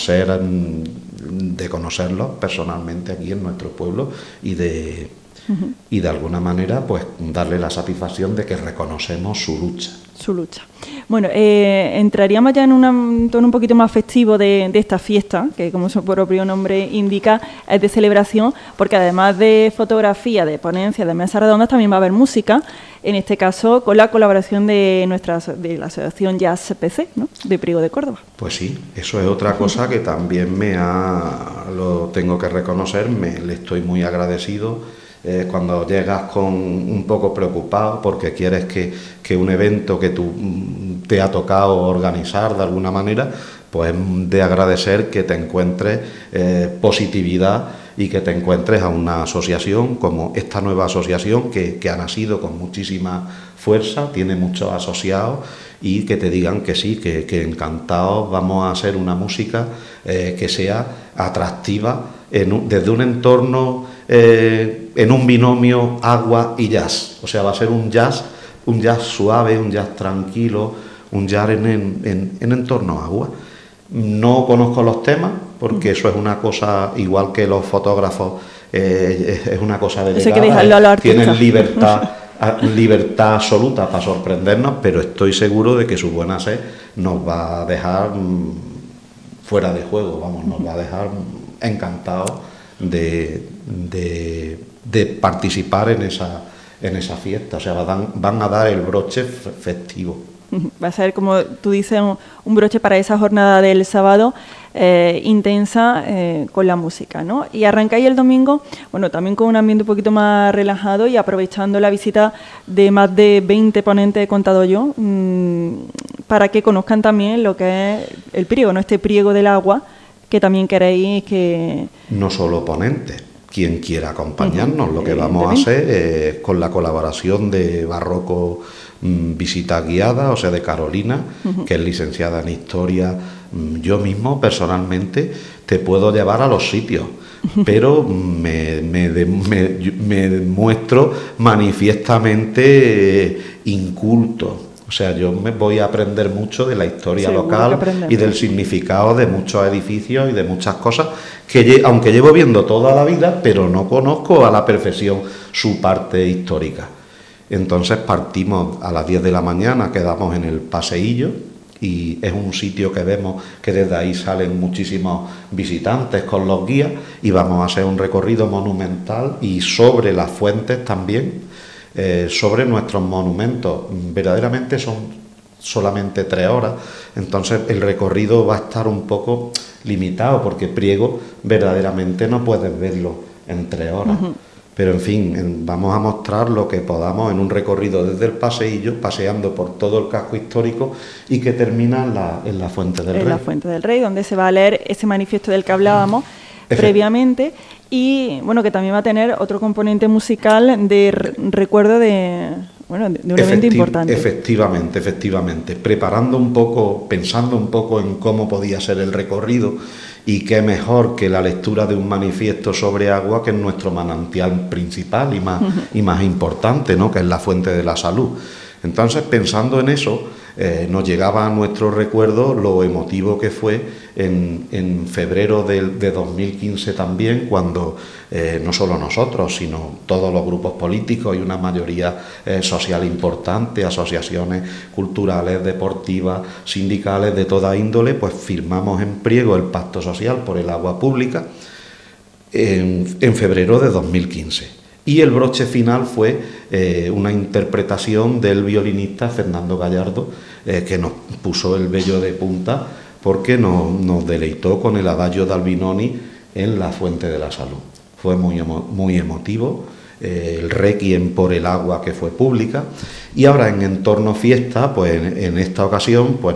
D: conocerlos personalmente aquí en nuestro pueblo y de alguna manera pues darle la satisfacción de que reconocemos su lucha.
B: Bueno, entraríamos ya en un tono un poquito más festivo de esta fiesta, que como su propio nombre indica, es de celebración, porque además de fotografía, de ponencia, de mesas redondas, también va a haber música, en este caso con la colaboración de la asociación Jazz PC, ¿no?, de Priego de Córdoba.
D: Pues sí, eso es otra cosa que también lo tengo que reconocer, le estoy muy agradecido. Cuando llegas un poco preocupado porque quieres que un evento que te ha tocado organizar de alguna manera, pues de agradecer que te encuentres positividad y que te encuentres a una asociación como esta nueva asociación que ha nacido con muchísima fuerza, tiene muchos asociados, y que te digan que sí, que encantados vamos a hacer una música que sea atractiva desde un entorno, en un binomio agua y jazz. O sea, va a ser un jazz suave, un jazz tranquilo, un jazz en entorno agua. No conozco los temas, porque eso es una cosa, igual que los fotógrafos, es una cosa delegada, tienen libertad absoluta para sorprendernos, pero estoy seguro de que su buena sed nos va a dejar fuera de juego, vamos, nos va a dejar encantados de participar en esa fiesta. O sea, van a dar el broche festivo.
B: Va a ser, como tú dices, un broche para esa jornada del sábado intensa con la música, ¿no? Y arrancáis el domingo, bueno, también con un ambiente un poquito más relajado y aprovechando la visita de más de 20 ponentes, he contado yo, para que conozcan también lo que es el priego, ¿no? Este priego del agua que también queréis que...
D: No solo ponentes, quien quiera acompañarnos, lo que vamos a hacer es, con la colaboración de Barroco Visita Guiada, o sea, de Carolina, que es licenciada en Historia. Yo mismo, personalmente, te puedo llevar a los sitios, pero me muestro manifiestamente inculto. O sea, yo me voy a aprender mucho de la historia local y del significado de muchos edificios y de muchas cosas que, aunque llevo viendo toda la vida, pero no conozco a la perfección su parte histórica. Entonces partimos a las 10 de la mañana, quedamos en el paseillo, y es un sitio que vemos que desde ahí salen muchísimos visitantes con los guías, y vamos a hacer un recorrido monumental y sobre las fuentes también, sobre nuestros monumentos. Verdaderamente son solamente 3 horas, entonces el recorrido va a estar un poco limitado, porque Priego verdaderamente no puedes verlo en 3 horas. Pero en fin, vamos a mostrar lo que podamos en un recorrido desde el paseillo, paseando por todo el casco histórico, y que termina en la Fuente del Rey.
B: En la Fuente del Rey, donde se va a leer ese manifiesto del que hablábamos previamente, y bueno, que también va a tener otro componente musical de recuerdo de un evento importante.
D: Efectivamente. Preparando un poco, pensando un poco en cómo podía ser el recorrido, y qué mejor que la lectura de un manifiesto sobre agua, que es nuestro manantial principal y más importante, ¿no?, que es la fuente de la salud. Entonces, pensando en eso, nos llegaba a nuestro recuerdo lo emotivo que fue en febrero de 2015 también, cuando no solo nosotros, sino todos los grupos políticos y una mayoría social importante, asociaciones culturales, deportivas, sindicales, de toda índole, pues firmamos en Priego el Pacto Social por el Agua Pública en febrero de 2015. Y el broche final fue una interpretación del violinista Fernando Gallardo, que nos puso el vello de punta, porque nos deleitó con el Adagio de Albinoni en la Fuente de la Salud. Fue muy emotivo, el requiem por el agua, que fue pública. Y ahora, en entorno fiesta, pues en esta ocasión, pues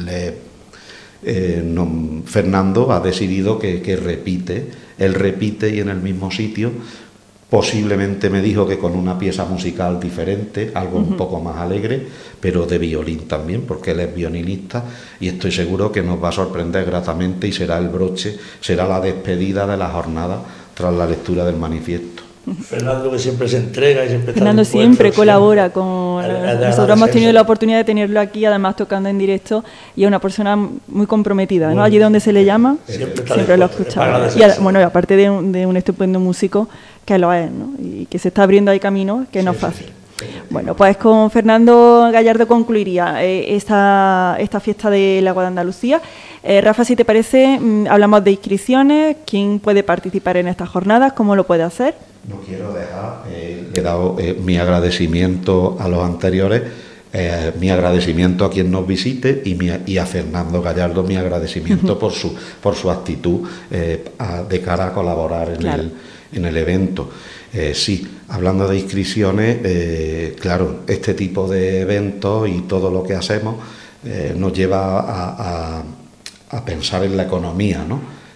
D: Fernando ha decidido que repite. Él repite, y en el mismo sitio. Posiblemente me dijo que con una pieza musical diferente, algo un poco más alegre, pero de violín también, porque él es violinista, y estoy seguro que nos va a sorprender gratamente, y será el broche, será la despedida de la jornada tras la lectura del manifiesto.
C: Fernando, que siempre se entrega y siempre
B: Fernando siempre colabora con... Nosotros hemos tenido la oportunidad de tenerlo aquí, además tocando en directo, y es una persona muy comprometida, ¿no? Allí donde se le llama, siempre lo escuchaba. Y bueno, aparte de un estupendo músico, que lo es, ¿no? Y que se está abriendo ahí camino, que no es fácil. Bueno, pues con Fernando Gallardo concluiría esta fiesta del agua de Andalucía. Rafa, si te parece, hablamos de inscripciones, quién puede participar en estas jornadas, cómo lo puede hacer.
D: No quiero dejar, he dado mi agradecimiento a los anteriores, mi agradecimiento a quien nos visite, y a Fernando Gallardo mi agradecimiento por su actitud de cara a colaborar en el evento. Sí, hablando de inscripciones, claro, este tipo de eventos y todo lo que hacemos nos lleva a pensar en la economía, ¿no?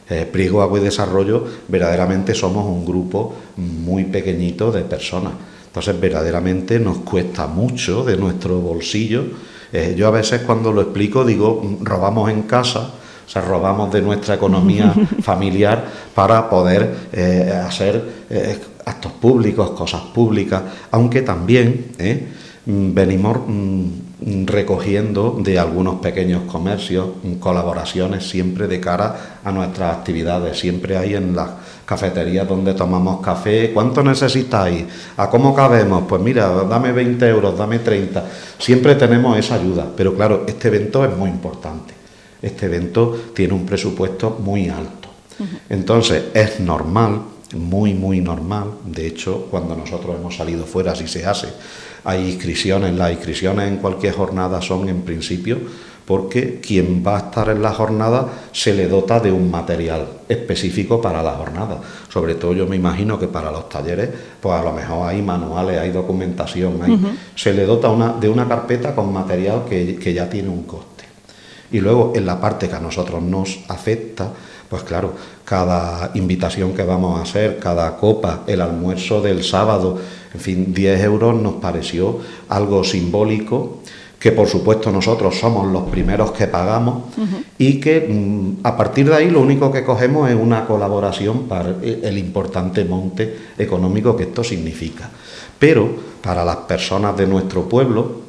D: Priego Agua y Desarrollo verdaderamente somos un grupo muy pequeñito de personas. Entonces verdaderamente nos cuesta mucho de nuestro bolsillo. Yo a veces cuando lo explico digo, robamos en casa, o sea, robamos de nuestra economía familiar para poder hacer actos públicos, cosas públicas, aunque también venimos recogiendo de algunos pequeños comercios colaboraciones siempre de cara a nuestras actividades. Siempre hay en las cafeterías donde tomamos café, ¿cuánto necesitáis? ¿A cómo cabemos? Pues mira, dame 20 euros, dame 30. Siempre tenemos esa ayuda, pero claro, este evento es muy importante. Este evento tiene un presupuesto muy alto. Entonces, es normal, muy normal. De hecho, cuando nosotros hemos salido fuera, así se hace. Hay inscripciones, las inscripciones en cualquier jornada son en principio porque quien va a estar en la jornada se le dota de un material específico para la jornada. Sobre todo yo me imagino que para los talleres, pues a lo mejor hay manuales, hay documentación, se le dota de una carpeta con material que ya tiene un coste. Y luego en la parte que a nosotros nos afecta, pues claro, cada invitación que vamos a hacer, cada copa, el almuerzo del sábado, en fin, 10 euros nos pareció algo simbólico, que por supuesto nosotros somos los primeros que pagamos y que a partir de ahí lo único que cogemos es una colaboración para el importante monte económico que esto significa. Pero para las personas de nuestro pueblo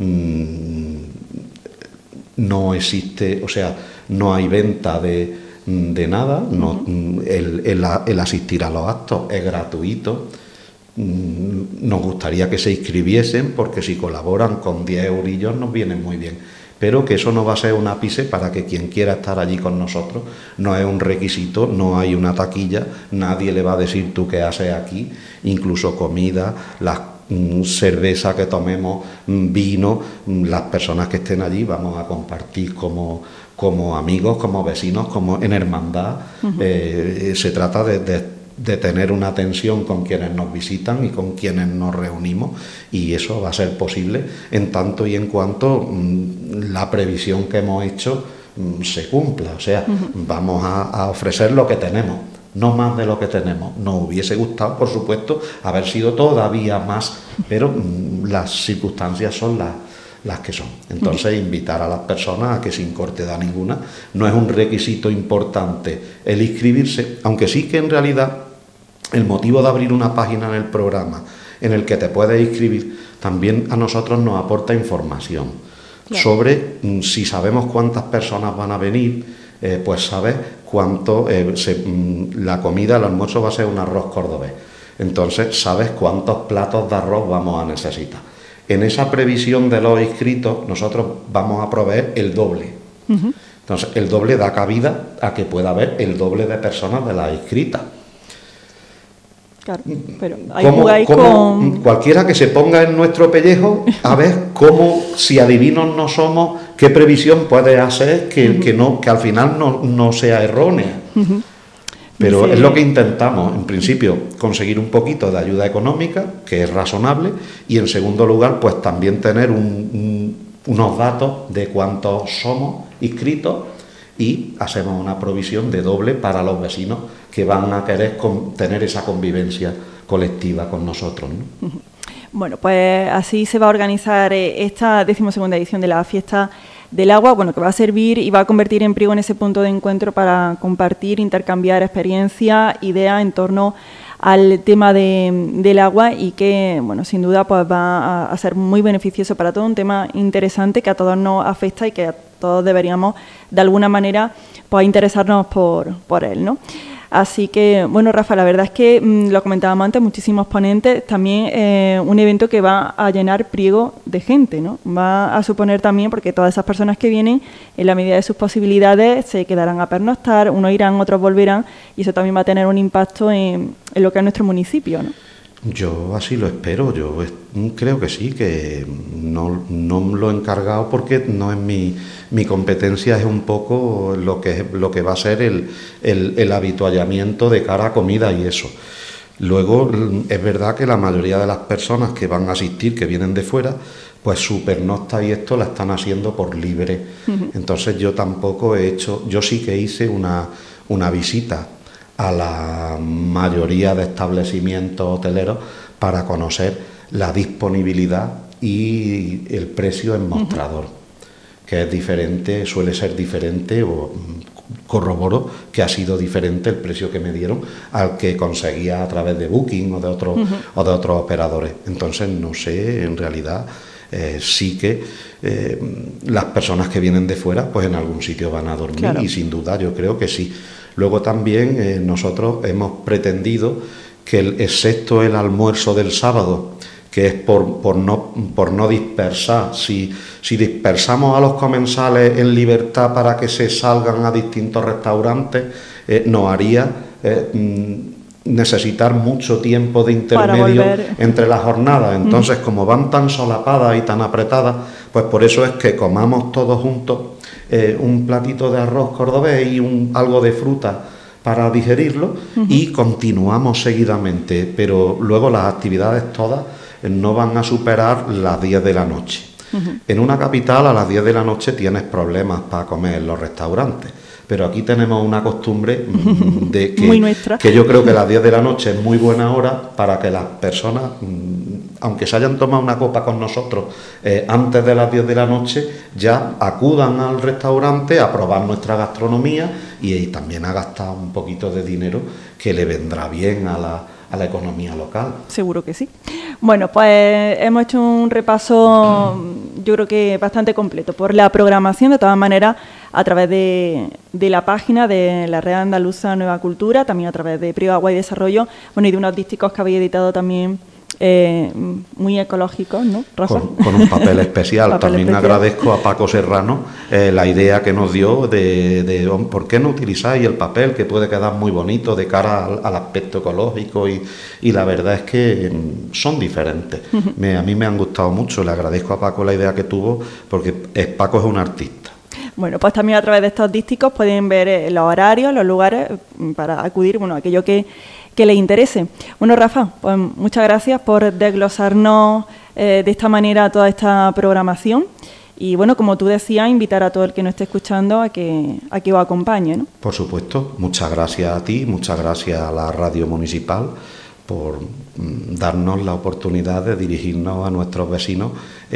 D: no existe, o sea, no hay venta de nada, el asistir a los actos es gratuito. Nos gustaría que se inscribiesen porque si colaboran con 10 eurillos nos viene muy bien, pero que eso no va a ser un ápice para que quien quiera estar allí con nosotros, no es un requisito, no hay una taquilla, nadie le va a decir tú qué haces aquí, incluso comida, las cerveza que tomemos, vino, las personas que estén allí vamos a compartir como amigos, como vecinos, como en hermandad. Se trata de tener una atención con quienes nos visitan y con quienes nos reunimos, y eso va a ser posible en tanto y en cuanto la previsión que hemos hecho se cumpla. O sea, vamos a ofrecer lo que tenemos, no más de lo que tenemos. Nos hubiese gustado, por supuesto, haber sido todavía más, pero las circunstancias son las que son. Entonces, invitar a las personas a que sin corte da ninguna. No es un requisito importante el inscribirse, aunque sí que en realidad el motivo de abrir una página en el programa en el que te puedes inscribir también a nosotros nos aporta información sobre si sabemos cuántas personas van a venir, pues sabes cuánto la comida, el almuerzo va a ser un arroz cordobés. Entonces sabes cuántos platos de arroz vamos a necesitar. En esa previsión de los inscritos nosotros vamos a proveer el doble. Entonces el doble da cabida a que pueda haber el doble de personas de las inscritas.
B: Claro, pero ahí con
D: cualquiera que se ponga en nuestro pellejo a ver cómo, si adivinos no somos, qué previsión puede hacer que al final no sea errónea. Pero sí, es lo que intentamos, en principio, conseguir un poquito de ayuda económica, que es razonable, y en segundo lugar, pues también tener unos datos de cuántos somos inscritos, y hacemos una provisión de doble para los vecinos que van a querer tener esa convivencia colectiva con nosotros, ¿no?
B: Bueno, pues así se va a organizar esta 12ª edición de la Fiesta del Agua, bueno, que va a servir y va a convertir en Priego en ese punto de encuentro para compartir, intercambiar experiencias, ideas en torno al tema del agua, y que, bueno, sin duda pues va a ser muy beneficioso para todo, un tema interesante que a todos nos afecta y que a todos deberíamos de alguna manera pues interesarnos por él, ¿no? Así que, bueno, Rafa, la verdad es que lo comentábamos antes, muchísimos ponentes, también un evento que va a llenar Priego de gente, ¿no? Va a suponer también, porque todas esas personas que vienen, en la medida de sus posibilidades, se quedarán a pernoctar, unos irán, otros volverán, y eso también va a tener un impacto en lo que es nuestro municipio, ¿no?
D: Yo así lo espero, yo creo que sí, que no lo he encargado porque no es mi competencia, es un poco lo que va a ser el habituallamiento de cara a comida y eso. Luego es verdad que la mayoría de las personas que van a asistir, que vienen de fuera, pues su pernocta y esto la están haciendo por libre. Entonces yo tampoco he hecho, yo sí que hice una una visita a la mayoría de establecimientos hoteleros para conocer la disponibilidad y el precio en mostrador, que es diferente, suele ser diferente, o corroboro que ha sido diferente el precio que me dieron al que conseguía a través de Booking o de otros operadores. Entonces, no sé, en realidad sí que las personas que vienen de fuera, pues en algún sitio van a dormir, claro. Y sin duda yo creo que sí. Luego también nosotros hemos pretendido que excepto el almuerzo del sábado, que es por no dispersar, si dispersamos a los comensales en libertad para que se salgan a distintos restaurantes, nos haría necesitar mucho tiempo de intermedio entre las jornadas. Entonces, como van tan solapadas y tan apretadas, pues por eso es que comamos todos juntos un platito de arroz cordobés y algo de fruta para digerirlo, y continuamos seguidamente, pero luego las actividades todas no van a superar las 10 de la noche. En una capital a las 10 de la noche tienes problemas para comer en los restaurantes, pero aquí tenemos una costumbre de que yo creo que las 10 de la noche es muy buena hora para que las personas, aunque se hayan tomado una copa con nosotros antes de las 10 de la noche, ya acudan al restaurante a probar nuestra gastronomía y también a gastar un poquito de dinero que le vendrá bien a la economía local. Seguro que sí.
B: Bueno, pues hemos hecho un repaso, yo creo que bastante completo, por la programación, de todas maneras, a través de la página de la Red Andaluza Nueva Cultura, también a través de Priego Agua y Desarrollo, bueno, y de unos dísticos que habéis editado también muy ecológicos, ¿no, Rafa?
D: Con un papel especial. También agradezco a Paco Serrano la idea que nos dio de por qué no utilizáis el papel, que puede quedar muy bonito de cara al aspecto ecológico, y la verdad es que son diferentes. A mí me han gustado mucho, le agradezco a Paco la idea que tuvo, porque Paco es un artista.
B: Bueno, pues también a través de estos dísticos pueden ver los horarios, los lugares para acudir, bueno, aquello que les interese. Bueno, Rafa, pues muchas gracias por desglosarnos de esta manera toda esta programación. Y bueno, como tú decías, invitar a todo el que nos esté escuchando a que os acompañe, ¿no?
D: Por supuesto, muchas gracias a ti, muchas gracias a la radio municipal por darnos la oportunidad de dirigirnos a nuestros vecinos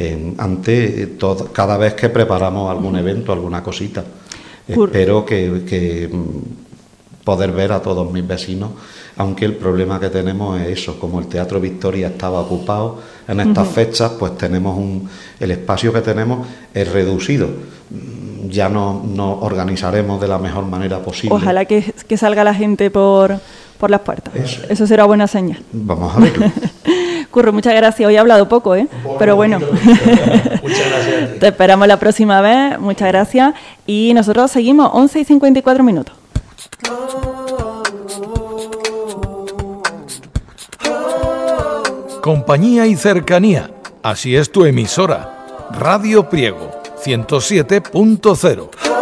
D: cada vez que preparamos algún evento, alguna cosita. Espero que poder ver a todos mis vecinos, aunque el problema que tenemos es eso, como el Teatro Victoria estaba ocupado en estas fechas, pues el espacio que tenemos es reducido. Ya nos organizaremos de la mejor manera posible.
B: Ojalá que salga la gente por las puertas. Eso será buena señal.
D: Vamos a verlo.
B: Curro, muchas gracias. Hoy he hablado poco, pero bueno.
C: Muchas gracias a ti.
B: Te esperamos la próxima vez. Muchas gracias. Y nosotros seguimos 11:54.
A: Compañía y cercanía. Así es tu emisora. Radio Priego 107.0.